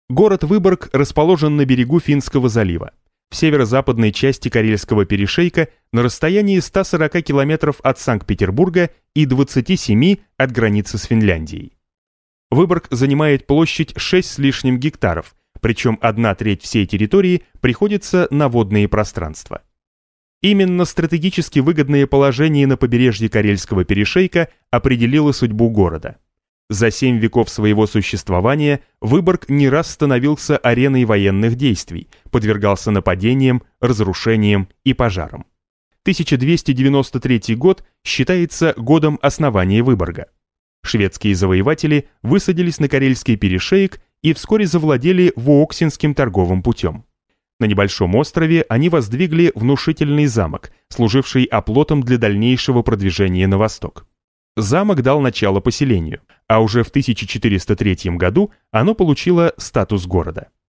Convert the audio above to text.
Город Выборг расположен на берегу Финского залива, в северо-западной части Карельского перешейка на расстоянии 140 километров от Санкт-Петербурга и 27 от границы с Финляндией. Выборг занимает площадь 6 с лишним гектаров, причем 1/3 всей территории приходится на водные пространства. Именно стратегически выгодное положение на побережье Карельского перешейка определило судьбу города. За 7 веков своего существования Выборг не раз становился ареной военных действий, подвергался нападениям, разрушениям и пожарам. 1293 год считается годом основания Выборга. Шведские завоеватели высадились на Карельский перешеек и вскоре завладели Вуоксинским торговым путем. На небольшом острове они воздвигли внушительный замок, служивший оплотом для дальнейшего продвижения на восток. Замок дал начало поселению, а уже в 1403 году оно получило статус города.